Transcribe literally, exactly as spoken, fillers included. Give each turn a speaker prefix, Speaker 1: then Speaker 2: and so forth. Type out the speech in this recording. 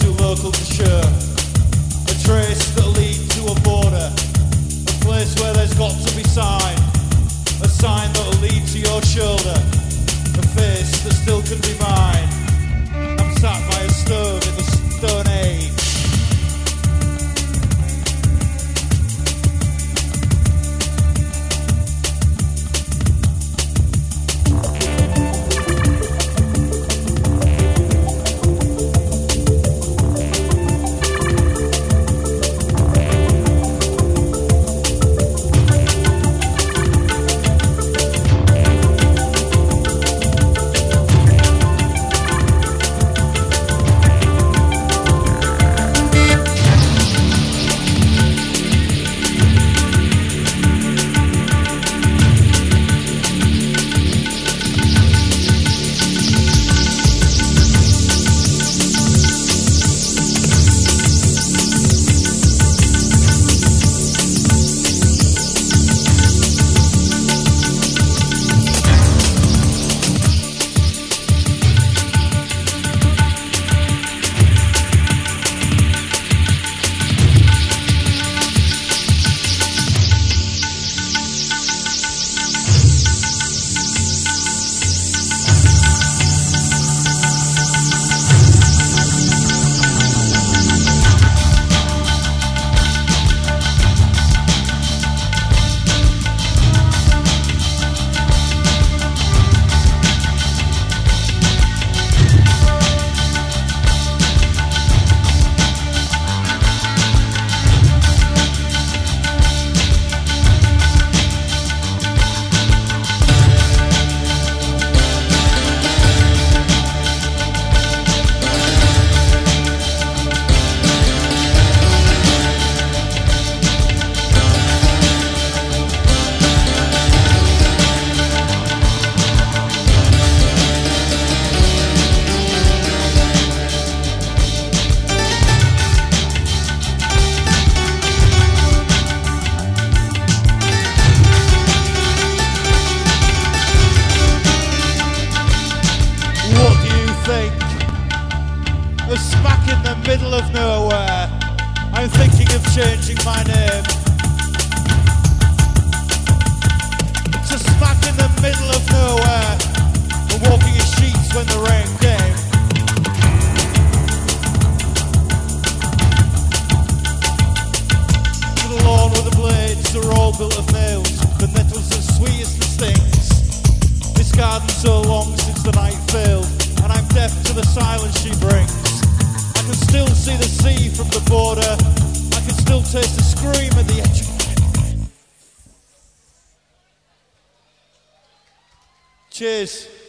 Speaker 1: too local to share. A trace that'll lead to a border, a place where there's got to be sign, a sign that'll lead to your shoulder, a face that still can be mine. I'm sat by a stove in the Stone Age. Smack in the middle of nowhere, I'm thinking of changing my name to smack in the middle of nowhere and walking in sheets when the rain came. To the lawn where the blades are all built of nails, the nettles as sweet as the stings. This garden so long since the night failed, and I'm deaf to the silence she brings. I can still see the sea from the border. I can still taste the scream at the edge of my... Cheers.